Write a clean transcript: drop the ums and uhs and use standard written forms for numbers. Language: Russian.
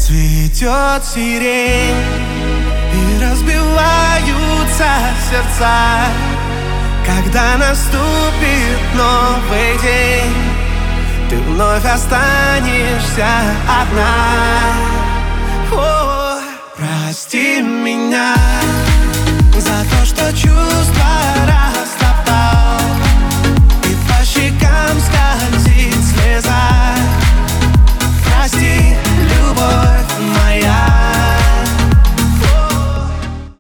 Цветет сирень и разбиваются сердца, когда наступит новый день, ты вновь останешься одна. О, прости меня за то, что чувства растоптал и по щекам сказал.